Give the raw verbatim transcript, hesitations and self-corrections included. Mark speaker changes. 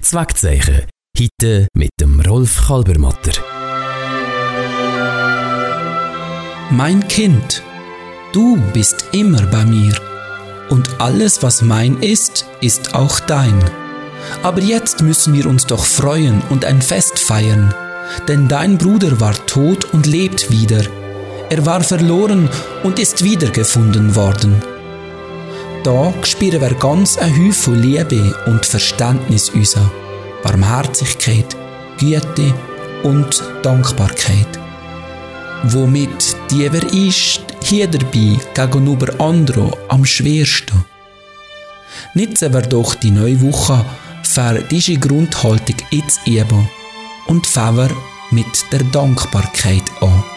Speaker 1: Zweckzeichen. Heute mit dem Rolf Kalbermatter.
Speaker 2: Mein Kind, du bist immer bei mir. Und alles, was mein ist, ist auch dein. Aber jetzt müssen wir uns doch freuen und ein Fest feiern. Denn dein Bruder war tot und lebt wieder. Er war verloren und ist wiedergefunden worden. Da spüren wir ganz ein Häufchen von Liebe und Verständnis uns an. Barmherzigkeit, Güte und Dankbarkeit. Womit die wir ist hier dabei gegenüber anderen am schwersten. Nutzen wir doch die neue Woche für diese Grundhaltung jetzt üben und fangen wir mit der Dankbarkeit an.